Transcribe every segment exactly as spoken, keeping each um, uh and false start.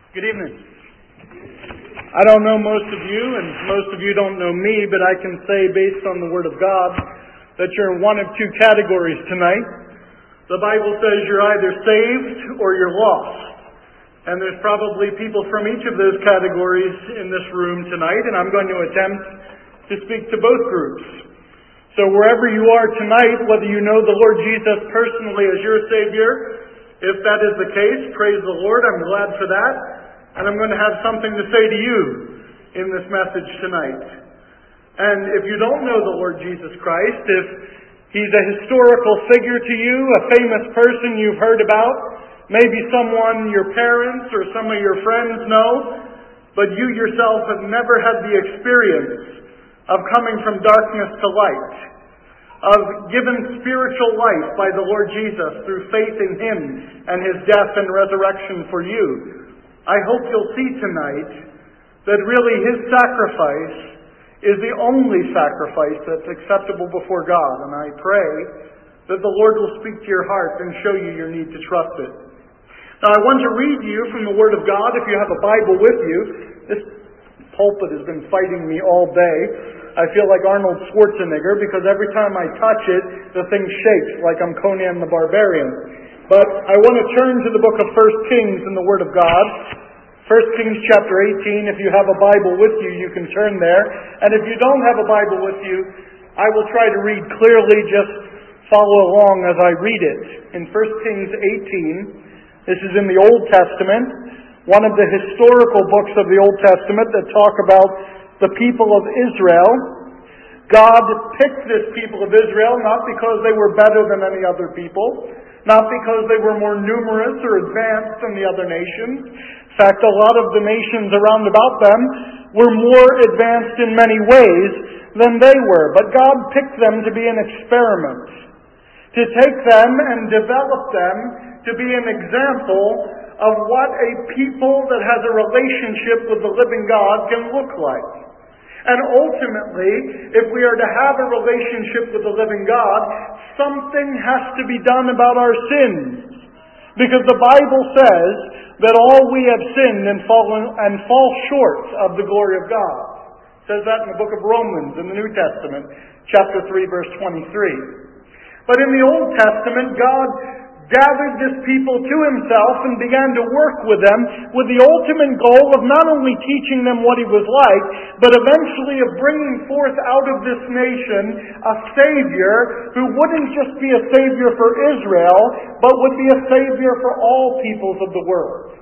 Good evening. I don't know most of you, and most of you don't know me, but I can say based on the Word of God that you're in one of two categories tonight. The Bible says you're either saved or you're lost. And there's probably people from each of those categories in this room tonight, and I'm going to attempt to speak to both groups. So wherever you are tonight, whether you know the Lord Jesus personally as your Savior, if that is the case, praise the Lord, I'm glad for that. And I'm going to have something to say to you in this message tonight. And if you don't know the Lord Jesus Christ, if He's a historical figure to you, a famous person you've heard about, maybe someone your parents or some of your friends know, but you yourself have never had the experience of coming from darkness to light, of given spiritual life by the Lord Jesus through faith in Him and His death and resurrection for you, I hope you'll see tonight that really His sacrifice is the only sacrifice that's acceptable before God. And I pray that the Lord will speak to your heart and show you your need to trust it. Now I want to read you from the Word of God. If you have a Bible with you, this pulpit has been fighting me all day. I feel like Arnold Schwarzenegger because every time I touch it, the thing shakes like I'm Conan the Barbarian. But I want to turn to the book of First Kings in the Word of God. First Kings chapter eighteen. If you have a Bible with you, you can turn there. And if you don't have a Bible with you, I will try to read clearly. Just follow along as I read it. In First Kings eighteen, this is in the Old Testament, one of the historical books of the Old Testament that talk about the people of Israel. God picked this people of Israel not because they were better than any other people, not because they were more numerous or advanced than the other nations. In fact, a lot of the nations around about them were more advanced in many ways than they were. But God picked them to be an experiment, to take them and develop them to be an example of what a people that has a relationship with the living God can look like. And ultimately, if we are to have a relationship with the living God, something has to be done about our sins. Because the Bible says that all we have sinned and fallen and fall short of the glory of God. It says that in the book of Romans in the New Testament, chapter three, verse twenty-three. But in the Old Testament, God gathered this people to Himself and began to work with them with the ultimate goal of not only teaching them what He was like, but eventually of bringing forth out of this nation a Savior who wouldn't just be a Savior for Israel, but would be a Savior for all peoples of the world.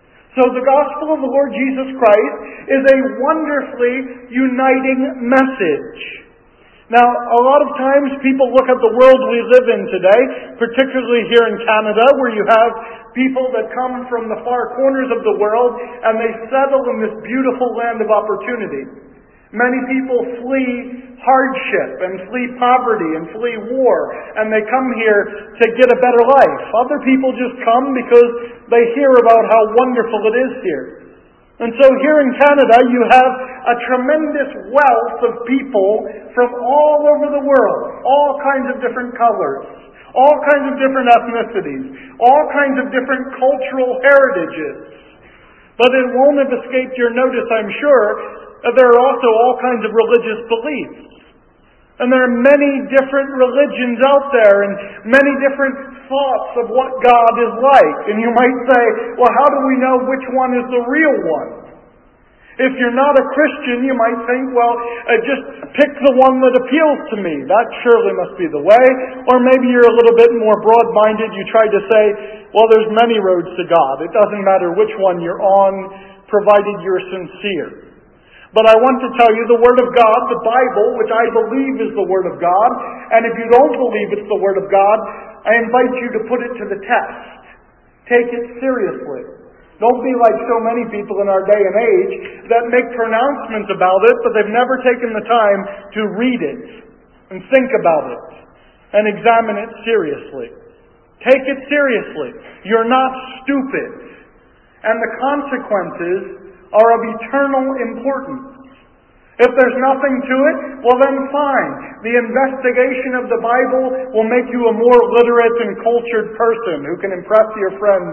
So the gospel of the Lord Jesus Christ is a wonderfully uniting message. Now, a lot of times people look at the world we live in today, particularly here in Canada, where you have people that come from the far corners of the world and they settle in this beautiful land of opportunity. Many people flee hardship and flee poverty and flee war, and they come here to get a better life. Other people just come because they hear about how wonderful it is here. And so here in Canada, you have a tremendous wealth of people from all over the world, all kinds of different colors, all kinds of different ethnicities, all kinds of different cultural heritages. But it won't have escaped your notice, I'm sure, that there are also all kinds of religious beliefs. And there are many different religions out there and many different thoughts of what God is like. And you might say, well, how do we know which one is the real one? If you're not a Christian, you might think, well, uh, just pick the one that appeals to me. That surely must be the way. Or maybe you're a little bit more broad-minded. You try to say, well, there's many roads to God. It doesn't matter which one you're on, provided you're sincere. But I want to tell you the Word of God, the Bible, which I believe is the Word of God, and if you don't believe it's the Word of God, I invite you to put it to the test. Take it seriously. Don't be like so many people in our day and age that make pronouncements about it, but they've never taken the time to read it and think about it and examine it seriously. Take it seriously. You're not stupid. And the consequences are of eternal importance. If there's nothing to it, well then fine. The investigation of the Bible will make you a more literate and cultured person who can impress your friends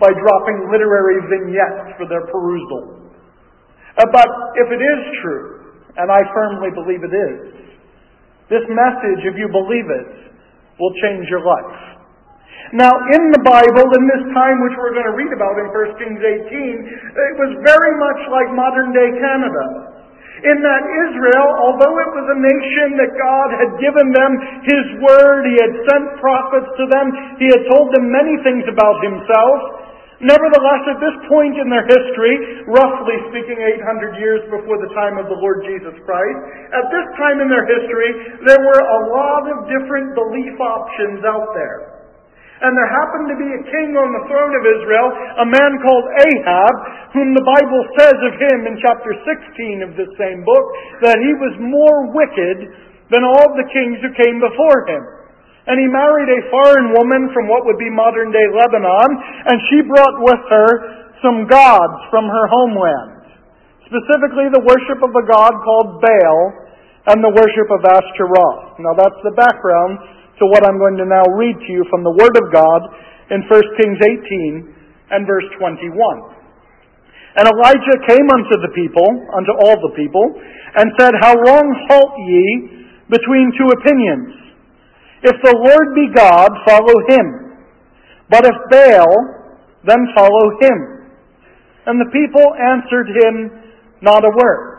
by dropping literary vignettes for their perusal. Uh, but if it is true, and I firmly believe it is, this message, if you believe it, will change your life. Now, in the Bible, in this time which we're going to read about in First Kings eighteen, it was very much like modern-day Canada. In that Israel, although it was a nation that God had given them His Word, He had sent prophets to them, He had told them many things about Himself, nevertheless, at this point in their history, roughly speaking eight hundred years before the time of the Lord Jesus Christ, at this time in their history, there were a lot of different belief options out there. And there happened to be a king on the throne of Israel, a man called Ahab, whom the Bible says of him in chapter sixteen of this same book, that he was more wicked than all the kings who came before him. And he married a foreign woman from what would be modern-day Lebanon, and she brought with her some gods from her homeland. Specifically the worship of a god called Baal and the worship of Ashtaroth. Now that's the background to what I'm going to now read to you from the Word of God in First Kings eighteen and verse twenty-one. And Elijah came unto the people, unto all the people, and said, How long halt ye between two opinions? If the Lord be God, follow Him. But if Baal, then follow him. And the people answered him not a word.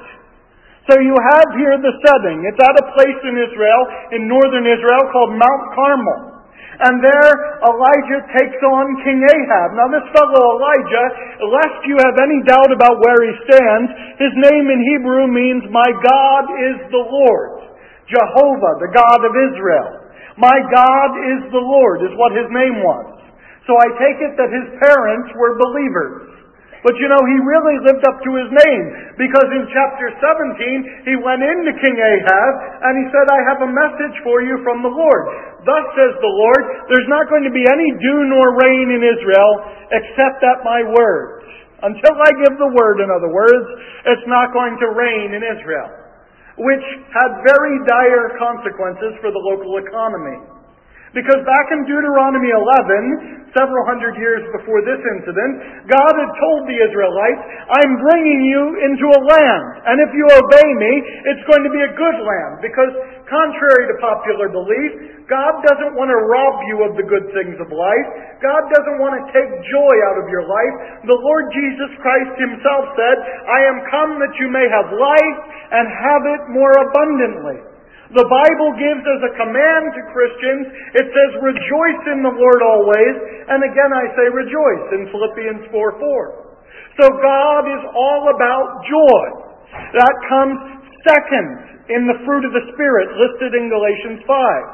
So you have here the setting. It's at a place in Israel, in northern Israel, called Mount Carmel. And there Elijah takes on King Ahab. Now this fellow Elijah, lest you have any doubt about where he stands, his name in Hebrew means, My God is the Lord. Jehovah, the God of Israel. My God is the Lord, is what his name was. So I take it that his parents were believers. But you know, he really lived up to his name, because in chapter seventeen, he went into King Ahab, and he said, I have a message for you from the Lord. Thus says the Lord, there's not going to be any dew nor rain in Israel, except at my word. Until I give the word, in other words, it's not going to rain in Israel. Which had very dire consequences for the local economy. Because back in Deuteronomy eleven, several hundred years before this incident, God had told the Israelites, I'm bringing you into a land, and if you obey me, it's going to be a good land. Because contrary to popular belief, God doesn't want to rob you of the good things of life. God doesn't want to take joy out of your life. The Lord Jesus Christ Himself said, I am come that you may have life and have it more abundantly. The Bible gives as a command to Christians, it says, rejoice in the Lord always. And again I say rejoice in Philippians four four. So God is all about joy. That comes second in the fruit of the Spirit listed in Galatians five.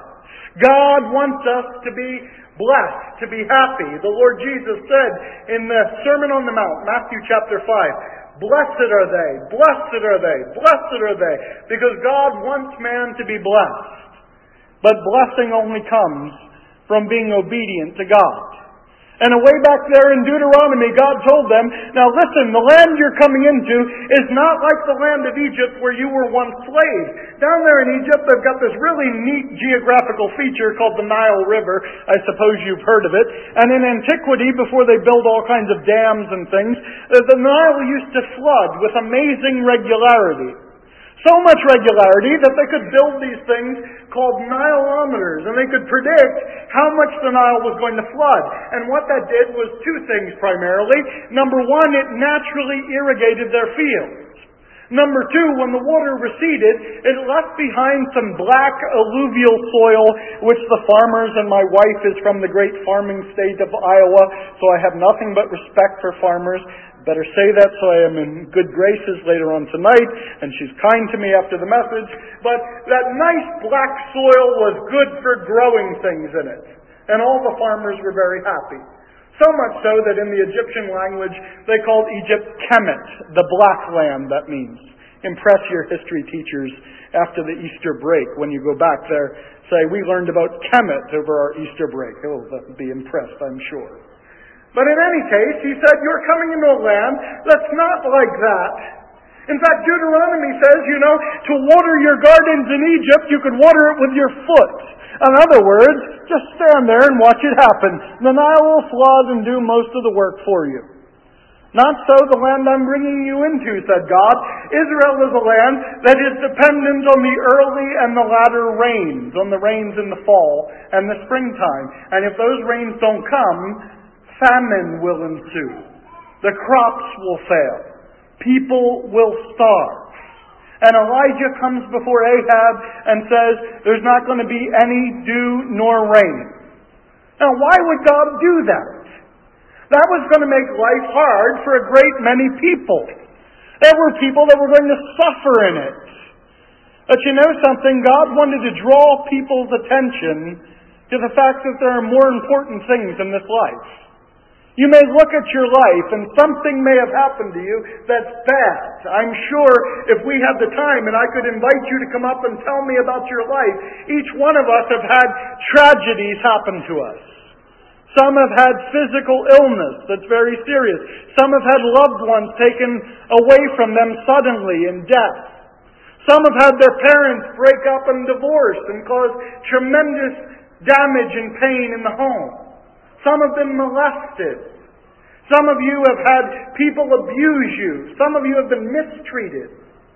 God wants us to be blessed, to be happy. The Lord Jesus said in the Sermon on the Mount, Matthew chapter five, Blessed are they, blessed are they, blessed are they, because God wants man to be blessed. But blessing only comes from being obedient to God. And away back there in Deuteronomy, God told them, now listen, the land you're coming into is not like the land of Egypt where you were once slaves. Down there in Egypt, they've got this really neat geographical feature called the Nile River. I suppose you've heard of it. And in antiquity, before they built all kinds of dams and things, the Nile used to flood with amazing regularity. So much regularity that they could build these things called Nileometers, and they could predict how much the Nile was going to flood. And what that did was two things primarily. Number one, it naturally irrigated their fields. Number two, when the water receded, it left behind some black alluvial soil, which the farmers, and my wife is from the great farming state of Iowa, so I have nothing but respect for farmers. Better say that so I am in good graces later on tonight, and she's kind to me after the message. But that nice black soil was good for growing things in it. And all the farmers were very happy. So much so that in the Egyptian language, they called Egypt Kemet, the black land, that means. Impress your history teachers after the Easter break. When you go back there, say, we learned about Kemet over our Easter break. Oh, they'll be impressed, I'm sure. But in any case, he said, you're coming into a land that's not like that. In fact, Deuteronomy says, you know, to water your gardens in Egypt, you could water it with your foot. In other words, just stand there and watch it happen. The Nile will flood and do most of the work for you. Not so the land I'm bringing you into, said God. Israel is a land that is dependent on the early and the latter rains, on the rains in the fall and the springtime. And if those rains don't come, famine will ensue. The crops will fail. People will starve. And Elijah comes before Ahab and says, there's not going to be any dew nor rain. Now, why would God do that? That was going to make life hard for a great many people. There were people that were going to suffer in it. But you know something? God wanted to draw people's attention to the fact that there are more important things in this life. You may look at your life and something may have happened to you that's bad. I'm sure if we had the time and I could invite you to come up and tell me about your life, each one of us have had tragedies happen to us. Some have had physical illness that's very serious. Some have had loved ones taken away from them suddenly in death. Some have had their parents break up and divorce and cause tremendous damage and pain in the home. Some have been molested. Some of you have had people abuse you. Some of you have been mistreated.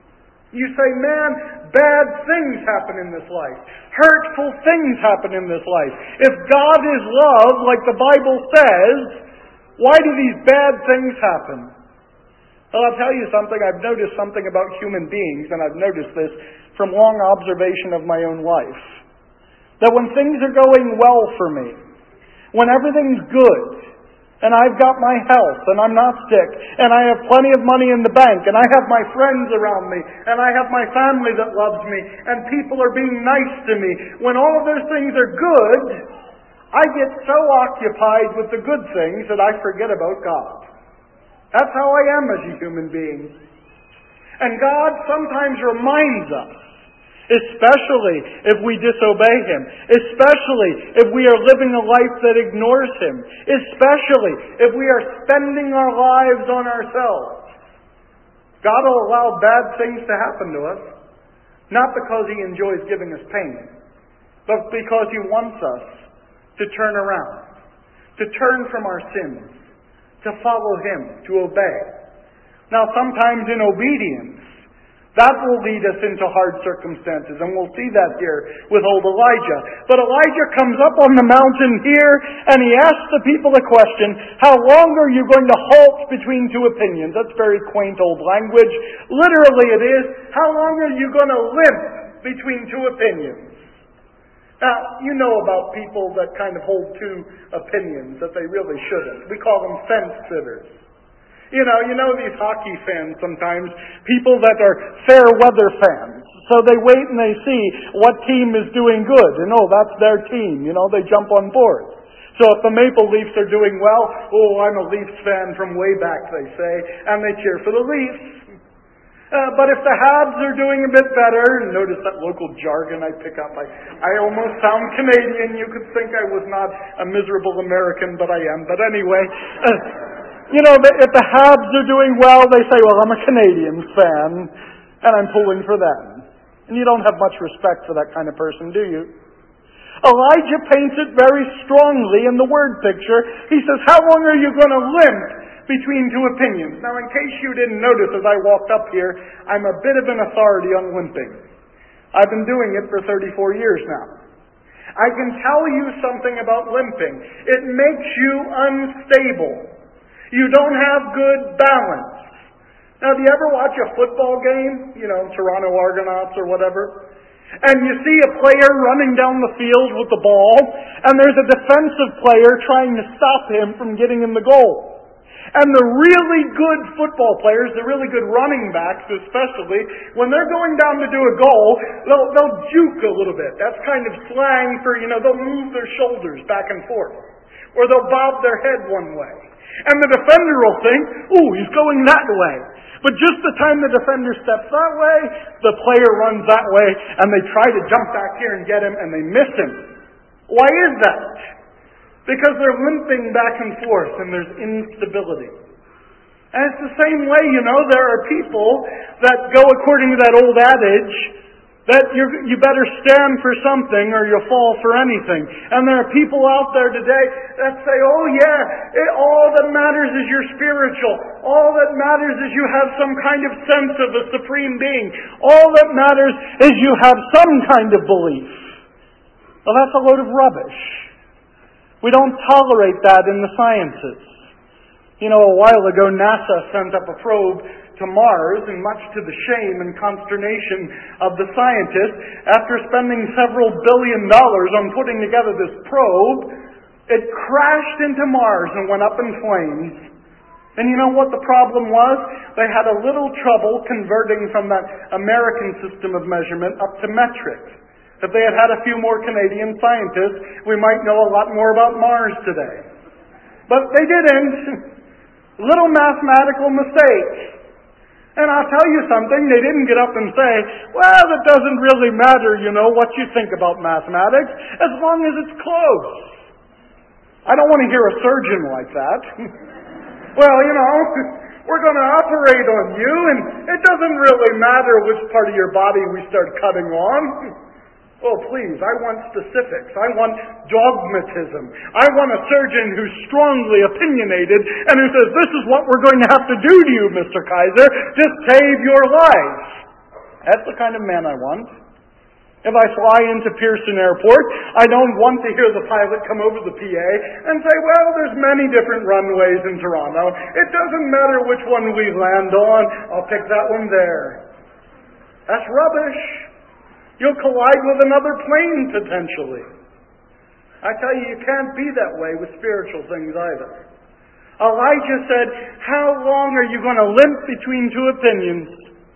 You say, man, bad things happen in this life. Hurtful things happen in this life. If God is love, like the Bible says, why do these bad things happen? Well, I'll tell you something. I've noticed something about human beings, and I've noticed this from long observation of my own life. That when things are going well for me, when everything's good, and I've got my health, and I'm not sick, and I have plenty of money in the bank, and I have my friends around me, and I have my family that loves me, and people are being nice to me. When all of those things are good, I get so occupied with the good things that I forget about God. That's how I am as a human being. And God sometimes reminds us, especially if we disobey Him, especially if we are living a life that ignores Him, especially if we are spending our lives on ourselves. God will allow bad things to happen to us, not because He enjoys giving us pain, but because He wants us to turn around, to turn from our sins, to follow Him, to obey. Now, sometimes in obedience, that will lead us into hard circumstances, and we'll see that here with old Elijah. But Elijah comes up on the mountain here, and he asks the people a question, how long are you going to halt between two opinions? That's very quaint old language. Literally it is, how long are you going to limp between two opinions? Now, you know about people that kind of hold two opinions that they really shouldn't. We call them fence sitters. You know, you know these hockey fans sometimes, people that are fair weather fans. So they wait and they see what team is doing good. And oh, that's their team. You know, they jump on board. So if the Maple Leafs are doing well, oh, I'm a Leafs fan from way back, they say, and they cheer for the Leafs. Uh, but if the Habs are doing a bit better, and notice that local jargon I pick up, I, I almost sound Canadian. You could think I was not a miserable American, but I am. But anyway... Uh, You know, if the Habs are doing well, they say, well, I'm a Canadians fan, and I'm pulling for them. And you don't have much respect for that kind of person, do you? Elijah paints it very strongly in the word picture. He says, how long are you going to limp between two opinions? Now, in case you didn't notice as I walked up here, I'm a bit of an authority on limping. I've been doing it for thirty-four years now. I can tell you something about limping. It makes you unstable. You don't have good balance. Now, do you ever watch a football game? You know, Toronto Argonauts or whatever. And you see a player running down the field with the ball, and there's a defensive player trying to stop him from getting in the goal. And the really good football players, the really good running backs especially, when they're going down to do a goal, they'll, they'll juke a little bit. That's kind of slang for, you know, they'll move their shoulders back and forth. Or they'll bob their head one way. And the defender will think, ooh, he's going that way. But just the time the defender steps that way, the player runs that way, and they try to jump back here and get him, and they miss him. Why is that? Because they're limping back and forth, and there's instability. And it's the same way, you know, there are people that go according to that old adage that you you better stand for something or you'll fall for anything. And there are people out there today that say, oh yeah, it, all that matters is you're spiritual. All that matters is you have some kind of sense of a supreme being. All that matters is you have some kind of belief. Well, that's a load of rubbish. We don't tolerate that in the sciences. You know, a while ago, NASA sent up a probe to Mars, and much to the shame and consternation of the scientists, after spending several billion dollars on putting together this probe, it crashed into Mars and went up in flames. And you know what the problem was? They had a little trouble converting from that American system of measurement up to metric. If they had had a few more Canadian scientists, we might know a lot more about Mars today. But they didn't. Little mathematical mistake. And I'll tell you something, they didn't get up and say, well, it doesn't really matter, you know, what you think about mathematics, as long as it's close. I don't want to hear a surgeon like that. Well, you know, we're going to operate on you, and it doesn't really matter which part of your body we start cutting on. Oh, please, I want specifics. I want dogmatism. I want a surgeon who's strongly opinionated and who says, this is what we're going to have to do to you, Mister Kaiser, to save your life. That's the kind of man I want. If I fly into Pearson Airport, I don't want to hear the pilot come over the P A and say, well, there's many different runways in Toronto. It doesn't matter which one we land on. I'll pick that one there. That's rubbish. You'll collide with another plane, potentially. I tell you, you can't be that way with spiritual things either. Elijah said, how long are you going to limp between two opinions?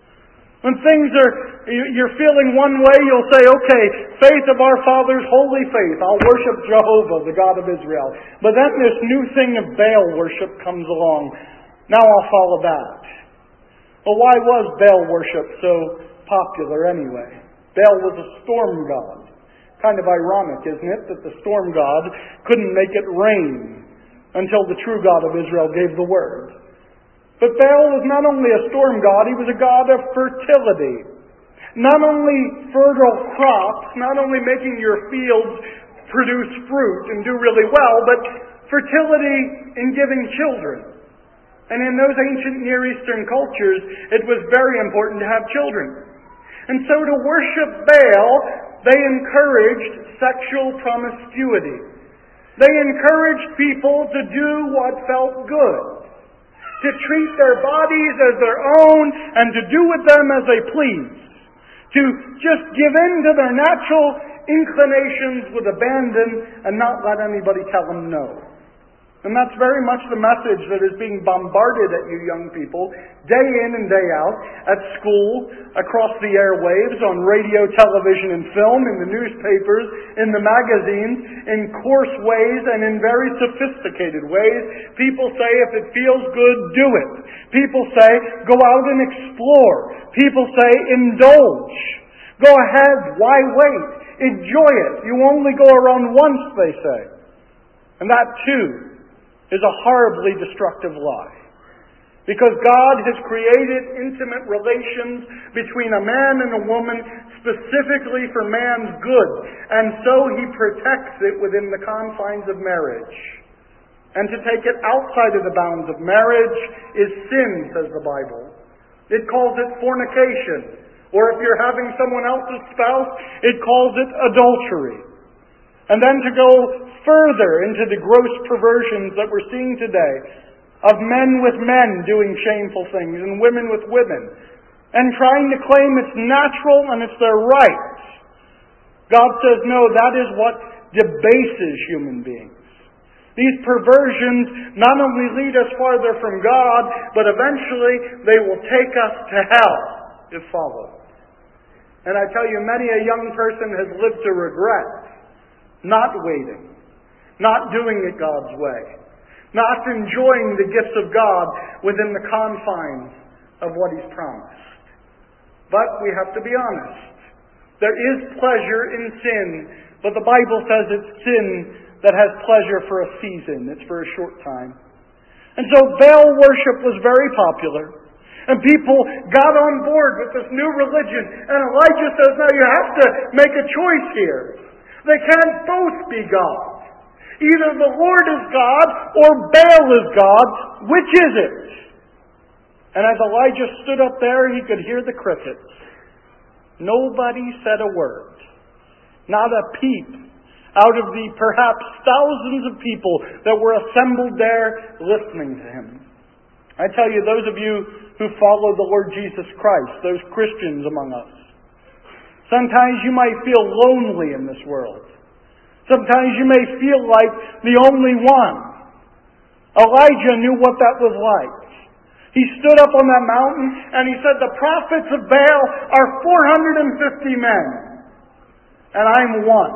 When things are, you're feeling one way, you'll say, okay, faith of our fathers, holy faith. I'll worship Jehovah, the God of Israel. But then this new thing of Baal worship comes along. Now I'll follow that. Well, why was Baal worship so popular anyway? Baal was a storm god. Kind of ironic, isn't it, that the storm god couldn't make it rain until the true God of Israel gave the word. But Baal was not only a storm god, he was a god of fertility. Not only fertile crops, not only making your fields produce fruit and do really well, but fertility in giving children. And in those ancient Near Eastern cultures, it was very important to have children. And so to worship Baal, they encouraged sexual promiscuity. They encouraged people to do what felt good, to treat their bodies as their own and to do with them as they please, to just give in to their natural inclinations with abandon and not let anybody tell them no. And that's very much the message that is being bombarded at you young people, day in and day out, at school, across the airwaves, on radio, television, and film, in the newspapers, in the magazines, in coarse ways and in very sophisticated ways. People say, if it feels good, do it. People say, go out and explore. People say, indulge. Go ahead, why wait? Enjoy it. You only go around once, they say. And that, too, is a horribly destructive lie. Because God has created intimate relations between a man and a woman specifically for man's good. And so He protects it within the confines of marriage. And to take it outside of the bounds of marriage is sin, says the Bible. It calls it fornication. Or if you're having someone else's spouse, it calls it adultery. And then to go further into the gross perversions that we're seeing today of men with men doing shameful things and women with women and trying to claim it's natural and it's their right. God says, no, that is what debases human beings. These perversions not only lead us farther from God, but eventually they will take us to hell if followed. And I tell you, many a young person has lived to regret not waiting, not doing it God's way, not enjoying the gifts of God within the confines of what He's promised. But we have to be honest. There is pleasure in sin, but the Bible says it's sin that has pleasure for a season. It's for a short time. And so Baal worship was very popular. And people got on board with this new religion. And Elijah says, now you have to make a choice here. They can't both be God. Either the Lord is God or Baal is God. Which is it? And as Elijah stood up there, he could hear the crickets. Nobody said a word. Not a peep out of the perhaps thousands of people that were assembled there listening to him. I tell you, those of you who follow the Lord Jesus Christ, those Christians among us, sometimes you might feel lonely in this world. Sometimes you may feel like the only one. Elijah knew what that was like. He stood up on that mountain and he said, the prophets of Baal are four hundred fifty men, and I'm one.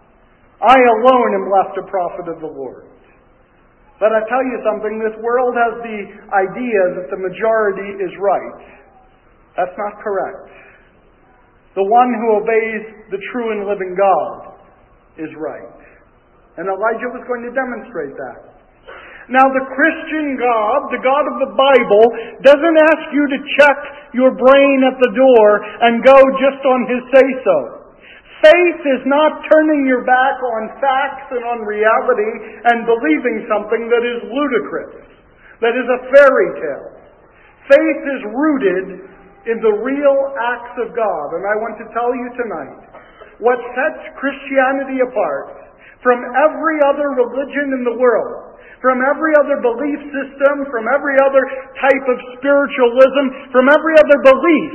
I alone am left a prophet of the Lord. But I tell you something, this world has the idea that the majority is right. That's not correct. The one who obeys the true and living God is right. And Elijah was going to demonstrate that. Now the Christian God, the God of the Bible, doesn't ask you to check your brain at the door and go just on His say-so. Faith is not turning your back on facts and on reality and believing something that is ludicrous, that is a fairy tale. Faith is rooted in the real acts of God. And I want to tell you tonight, what sets Christianity apart from every other religion in the world, from every other belief system, from every other type of spiritualism, from every other belief,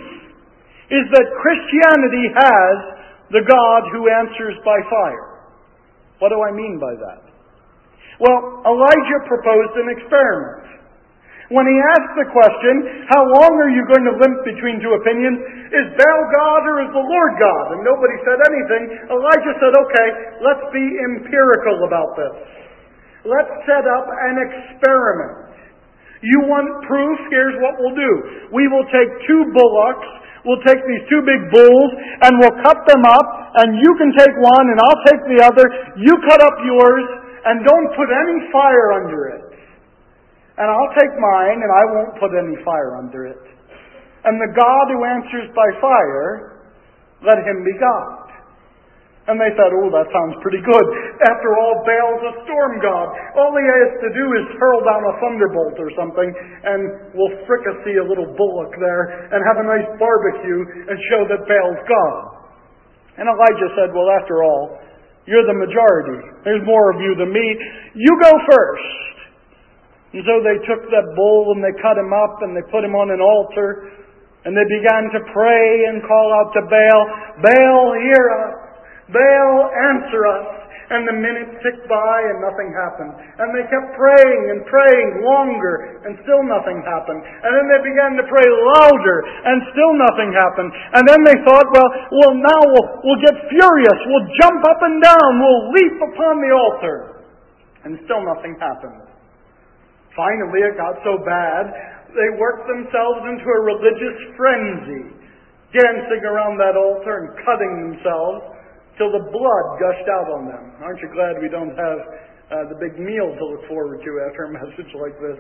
is that Christianity has the God who answers by fire. What do I mean by that? Well, Elijah proposed an experiment. When he asked the question, how long are you going to limp between two opinions? Is Baal God or is the Lord God? And nobody said anything. Elijah said, okay, let's be empirical about this. Let's set up an experiment. You want proof? Here's what we'll do. We will take two bullocks. We'll take these two big bulls and we'll cut them up, and you can take one and I'll take the other. You cut up yours and don't put any fire under it. And I'll take mine and I won't put any fire under it. And the God who answers by fire, let him be God. And they thought, oh, that sounds pretty good. After all, Baal's a storm god. All he has to do is hurl down a thunderbolt or something, and we'll fricassee a little bullock there and have a nice barbecue and show that Baal's God. And Elijah said, well, after all, you're the majority. There's more of you than me. You go first. And so they took that bull and they cut him up and they put him on an altar, and they began to pray and call out to Baal, Baal, hear us. Baal, answer us. And the minutes ticked by and nothing happened. And they kept praying and praying longer and still nothing happened. And then they began to pray louder and still nothing happened. And then they thought, well, well now we'll, we'll get furious. We'll jump up and down. We'll leap upon the altar. And still nothing happened. Finally, it got so bad, they worked themselves into a religious frenzy, dancing around that altar and cutting themselves till the blood gushed out on them. Aren't you glad we don't have uh, the big meal to look forward to after a message like this?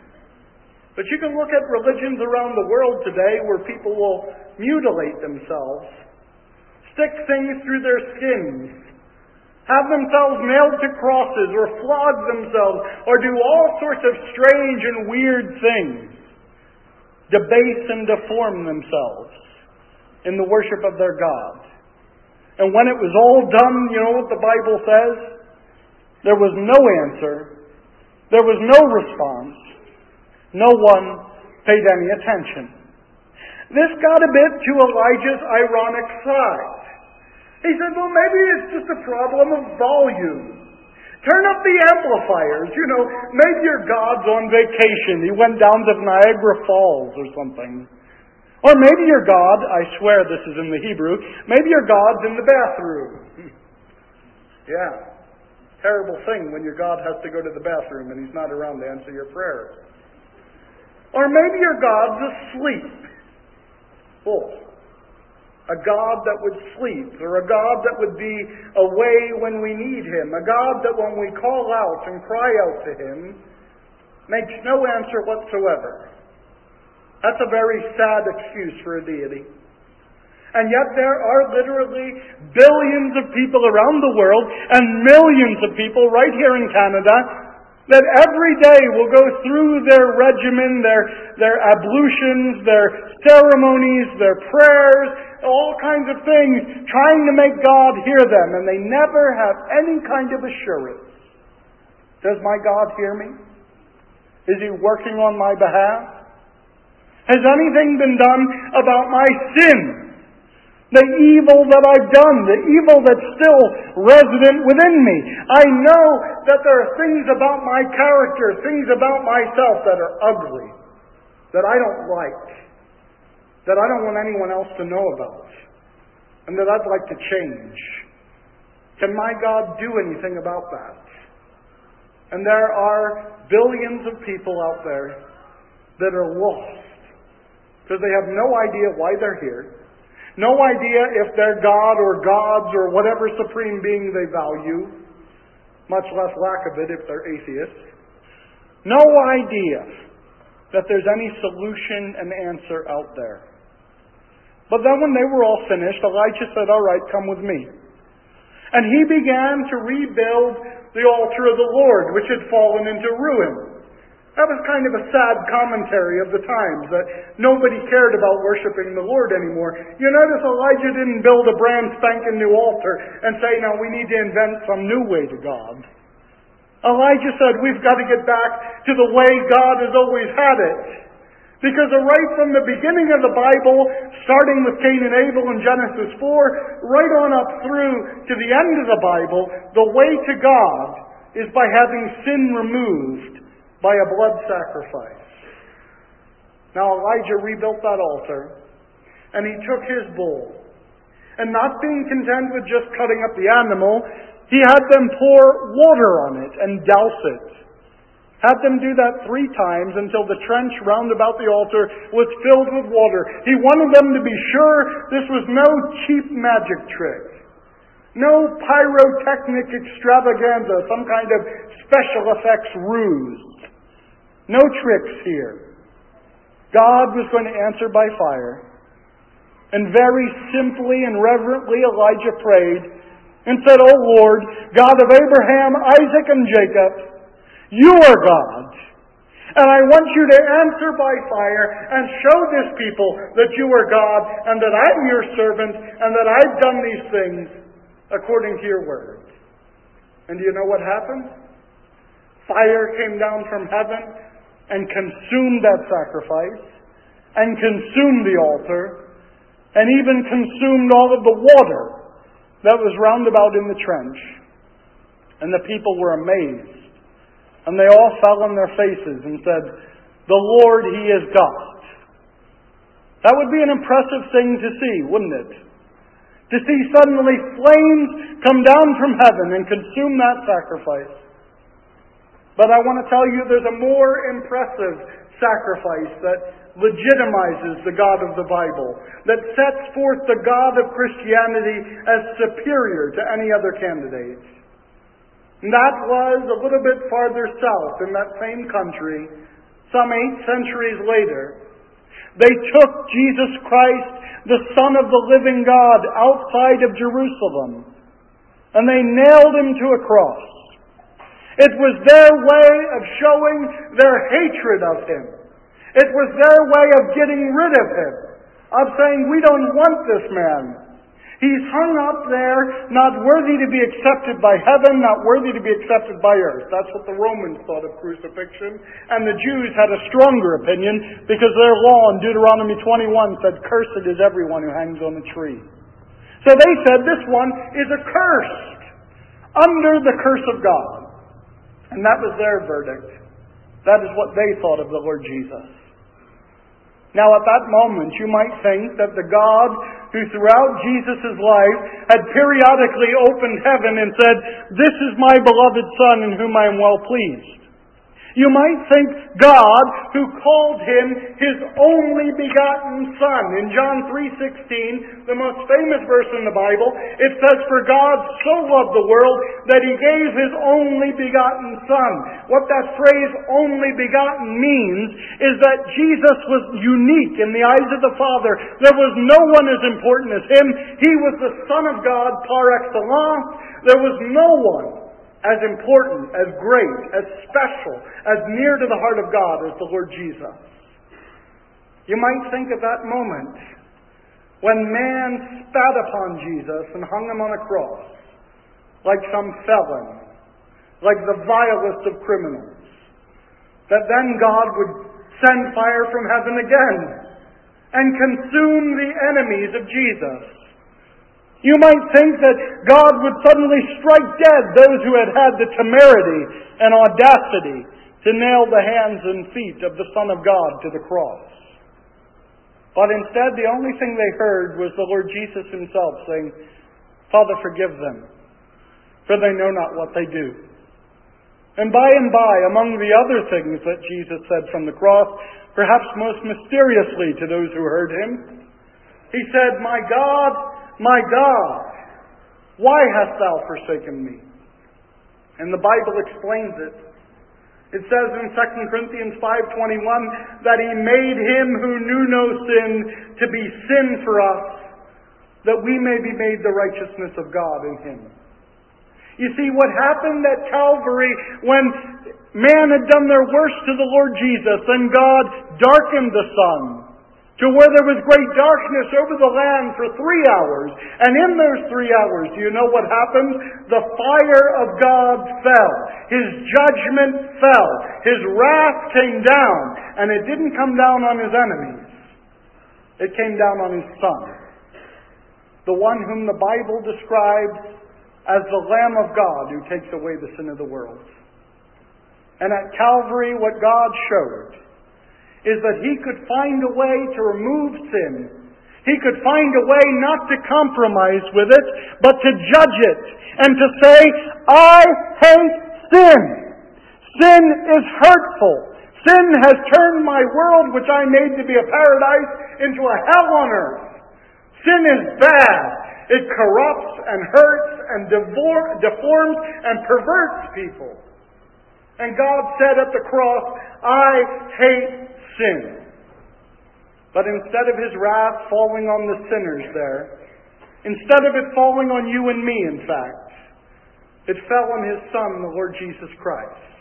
But you can look at religions around the world today where people will mutilate themselves, stick things through their skins, have themselves nailed to crosses, or flog themselves, or do all sorts of strange and weird things, debase and deform themselves in the worship of their God. And when it was all done, you know what the Bible says? There was no answer. There was no response. No one paid any attention. This got a bit to Elijah's ironic side. He said, well, maybe it's just a problem of volume. Turn up the amplifiers. You know, maybe your God's on vacation. He went down to Niagara Falls or something. Or maybe your God, I swear this is in the Hebrew, maybe your God's in the bathroom. Yeah. Terrible thing when your God has to go to the bathroom and He's not around to answer your prayers. Or maybe your God's asleep. Oh. A God that would sleep, or a God that would be away when we need Him. A God that when we call out and cry out to Him, makes no answer whatsoever. That's a very sad excuse for a deity. And yet there are literally billions of people around the world and millions of people right here in Canada that every day will go through their regimen, their, their ablutions, their ceremonies, their prayers, all kinds of things, trying to make God hear them, and they never have any kind of assurance. Does my God hear me? Is He working on my behalf? Has anything been done about my sin? The evil that I've done, the evil that's still resident within me. I know that there are things about my character, things about myself that are ugly, that I don't like, that I don't want anyone else to know about, and that I'd like to change. Can my God do anything about that? And there are billions of people out there that are lost because they have no idea why they're here. No idea if they're God or gods or whatever supreme being they value, much less lack of it if they're atheists. No idea that there's any solution and answer out there. But then when they were all finished, Elijah said, "All right, come with me." And he began to rebuild the altar of the Lord, which had fallen into ruin. That was kind of a sad commentary of the times, that nobody cared about worshiping the Lord anymore. You notice Elijah didn't build a brand spanking new altar and say, "Now we need to invent some new way to God." Elijah said, we've got to get back to the way God has always had it. Because right from the beginning of the Bible, starting with Cain and Abel in Genesis four, right on up through to the end of the Bible, the way to God is by having sin removed by a blood sacrifice. Now Elijah rebuilt that altar, and he took his bull, and not being content with just cutting up the animal, he had them pour water on it and douse it. Had them do that three times until the trench round about the altar was filled with water. He wanted them to be sure this was no cheap magic trick. No pyrotechnic extravaganza, some kind of special effects ruse. No tricks here. God was going to answer by fire. And very simply and reverently Elijah prayed and said, "O Lord, God of Abraham, Isaac, and Jacob, You are God. And I want You to answer by fire and show this people that You are God and that I'm Your servant and that I've done these things according to Your word." And do you know what happened? Fire came down from heaven and consumed that sacrifice, and consumed the altar, and even consumed all of the water that was round about in the trench. And the people were amazed. And they all fell on their faces and said, "The Lord, He is God." That would be an impressive thing to see, wouldn't it? To see suddenly flames come down from heaven and consume that sacrifice. But I want to tell you there's a more impressive sacrifice that legitimizes the God of the Bible, that sets forth the God of Christianity as superior to any other candidate. And that was a little bit farther south in that same country, some eight centuries later. They took Jesus Christ, the Son of the living God, outside of Jerusalem, and they nailed Him to a cross. It was their way of showing their hatred of Him. It was their way of getting rid of Him, of saying, "We don't want this man. He's hung up there, not worthy to be accepted by heaven, not worthy to be accepted by earth." That's what the Romans thought of crucifixion. And the Jews had a stronger opinion because their law in Deuteronomy twenty-one said, "Cursed is everyone who hangs on a tree." So they said, this one is accursed, under the curse of God. And that was their verdict. That is what they thought of the Lord Jesus. Now at that moment you might think that the God who throughout Jesus' life had periodically opened heaven and said, "This is my beloved Son in whom I am well pleased." You might think God, who called Him His only begotten Son. In John three sixteen, the most famous verse in the Bible, it says, "For God so loved the world that He gave His only begotten Son." What that phrase, "only begotten," means is that Jesus was unique in the eyes of the Father. There was no one as important as Him. He was the Son of God par excellence. There was no one as important, as great, as special, as near to the heart of God as the Lord Jesus. You might think at that moment, when man spat upon Jesus and hung Him on a cross, like some felon, like the vilest of criminals, that then God would send fire from heaven again and consume the enemies of Jesus. You might think that God would suddenly strike dead those who had had the temerity and audacity to nail the hands and feet of the Son of God to the cross. But instead, the only thing they heard was the Lord Jesus Himself saying, "Father, forgive them, for they know not what they do." And by and by, among the other things that Jesus said from the cross, perhaps most mysteriously to those who heard Him, He said, "My God, my God, why hast Thou forsaken me?" And the Bible explains it. It says in Second Corinthians five twenty-one that He made Him who knew no sin to be sin for us, that we may be made the righteousness of God in Him. You see, what happened at Calvary when man had done their worst to the Lord Jesus, and God darkened the sun to where there was great darkness over the land for three hours. And in those three hours, do you know what happened? The fire of God fell. His judgment fell. His wrath came down. And it didn't come down on His enemies. It came down on His Son. The one whom the Bible describes as the Lamb of God who takes away the sin of the world. And at Calvary, what God showed is that He could find a way to remove sin. He could find a way not to compromise with it, but to judge it and to say, "I hate sin. Sin is hurtful. Sin has turned my world, which I made to be a paradise, into a hell on earth. Sin is bad. It corrupts and hurts and devor- deforms and perverts people." And God said at the cross, "I hate sin." But instead of His wrath falling on the sinners there, instead of it falling on you and me, in fact, it fell on His Son, the Lord Jesus Christ.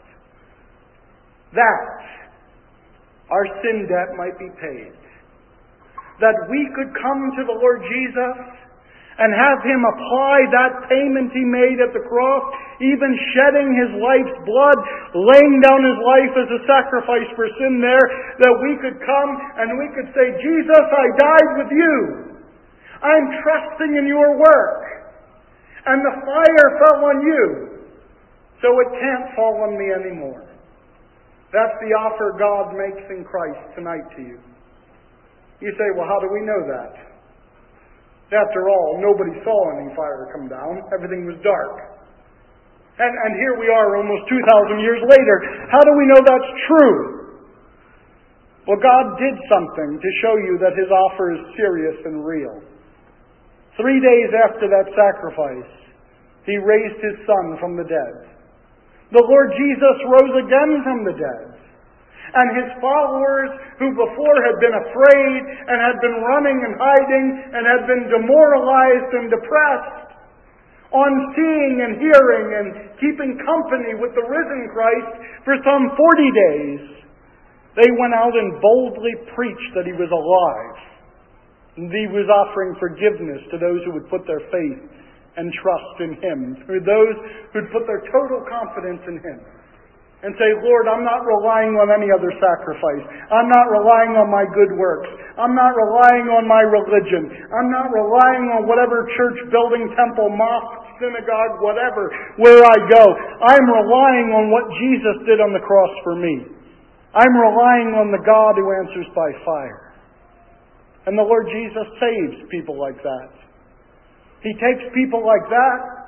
That our sin debt might be paid. That we could come to the Lord Jesus and have Him apply that payment He made at the cross, even shedding His life's blood, laying down His life as a sacrifice for sin there, that we could come and we could say, "Jesus, I died with You. I'm trusting in Your work. And the fire fell on You, so it can't fall on me anymore." That's the offer God makes in Christ tonight to you. You say, "Well, how do we know that?" After all, nobody saw any fire come down. Everything was dark. And, and here we are almost two thousand years later. How do we know that's true? Well, God did something to show you that His offer is serious and real. Three days after that sacrifice, He raised His Son from the dead. The Lord Jesus rose again from the dead. And His followers, who before had been afraid and had been running and hiding and had been demoralized and depressed, on seeing and hearing and keeping company with the risen Christ for some forty days, they went out and boldly preached that He was alive. And He was offering forgiveness to those who would put their faith and trust in Him, for those who'd put their total confidence in Him. And say, "Lord, I'm not relying on any other sacrifice. I'm not relying on my good works. I'm not relying on my religion. I'm not relying on whatever church building, temple, mosque, synagogue, whatever, where I go. I'm relying on what Jesus did on the cross for me. I'm relying on the God who answers by fire." And the Lord Jesus saves people like that. He takes people like that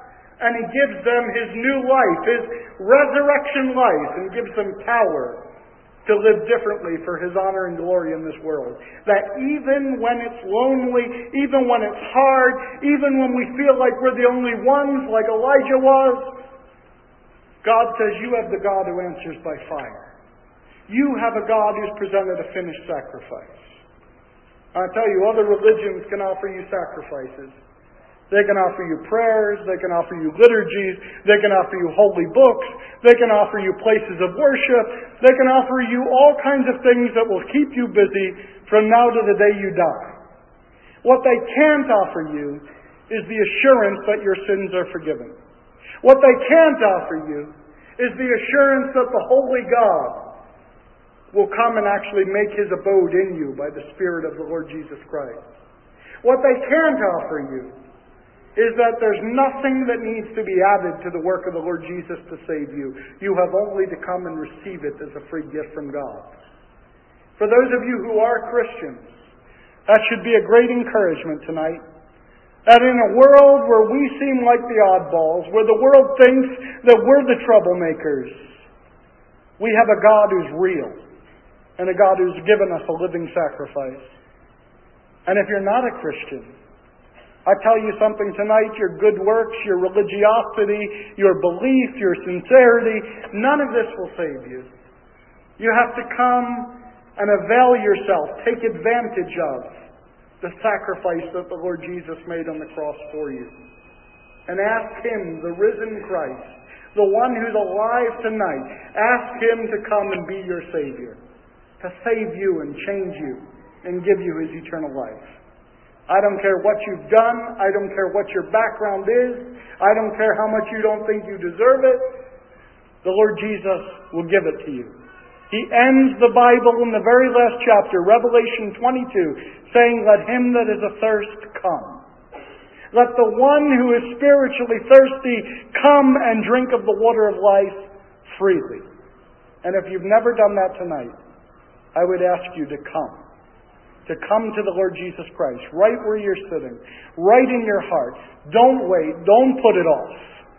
And He gives them His new life, His resurrection life, and gives them power to live differently for His honor and glory in this world. That even when it's lonely, even when it's hard, even when we feel like we're the only ones, like Elijah was, God says, you have the God who answers by fire. You have a God who's presented a finished sacrifice. I tell you, other religions can offer you sacrifices. They can offer you prayers, they can offer you liturgies, they can offer you holy books, they can offer you places of worship, they can offer you all kinds of things that will keep you busy from now to the day you die. What they can't offer you is the assurance that your sins are forgiven. What they can't offer you is the assurance that the Holy God will come and actually make His abode in you by the Spirit of the Lord Jesus Christ. What they can't offer you is that there's nothing that needs to be added to the work of the Lord Jesus to save you. You have only to come and receive it as a free gift from God. For those of you who are Christians, that should be a great encouragement tonight. That in a world where we seem like the oddballs, where the world thinks that we're the troublemakers, we have a God who's real, and a God who's given us a living sacrifice. And if you're not a Christian, I tell you something tonight, your good works, your religiosity, your belief, your sincerity, none of this will save you. You have to come and avail yourself, take advantage of the sacrifice that the Lord Jesus made on the cross for you. And ask Him, the risen Christ, the one who's alive tonight, ask Him to come and be your Savior, to save you and change you and give you His eternal life. I don't care what you've done. I don't care what your background is. I don't care how much you don't think you deserve it. The Lord Jesus will give it to you. He ends the Bible in the very last chapter, Revelation twenty-two, saying, let him that is athirst come. Let the one who is spiritually thirsty come and drink of the water of life freely. And if you've never done that tonight, I would ask you to come. To come to the Lord Jesus Christ, right where you're sitting, right in your heart. Don't wait. Don't put it off.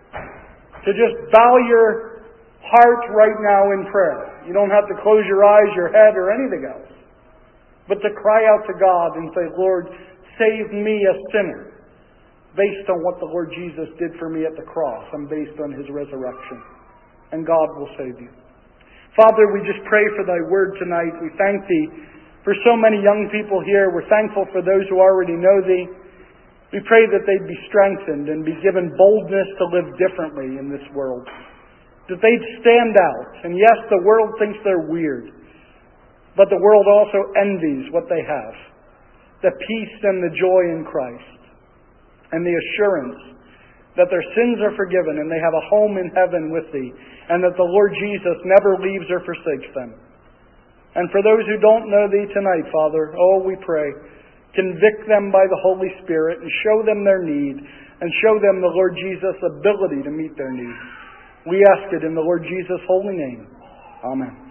To just bow your heart right now in prayer. You don't have to close your eyes, your head, or anything else. But to cry out to God and say, Lord, save me a sinner, based on what the Lord Jesus did for me at the cross and based on His resurrection. And God will save you. Father, we just pray for Thy word tonight. We thank Thee for so many young people here. We're thankful for those who already know Thee. We pray that they'd be strengthened and be given boldness to live differently in this world. That they'd stand out. And yes, the world thinks they're weird. But the world also envies what they have. The peace and the joy in Christ. And the assurance that their sins are forgiven and they have a home in heaven with Thee. And that the Lord Jesus never leaves or forsakes them. And for those who don't know Thee tonight, Father, oh, we pray, convict them by the Holy Spirit and show them their need and show them the Lord Jesus' ability to meet their needs. We ask it in the Lord Jesus' holy name. Amen.